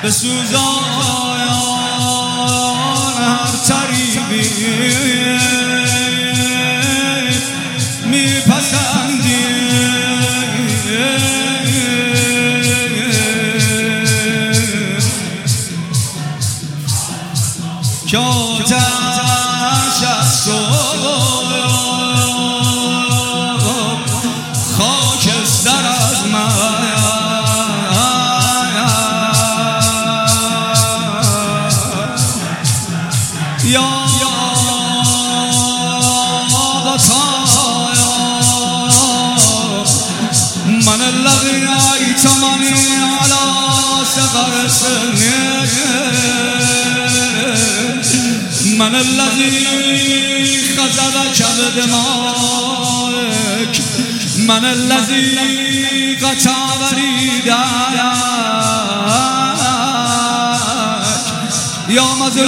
به سوزان هر طریبی میپسندی که آتش از تو خاکستر از من یا من الذي أيتمني على صغر سني من الذي خذلك بدمائك من الذي قطع وريدك يا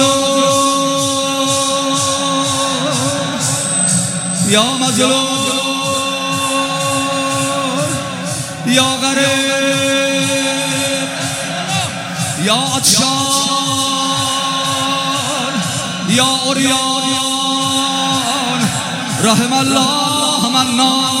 مظلوم يا مظلوم يا غريب يا عطشان يا عريان رحم الله من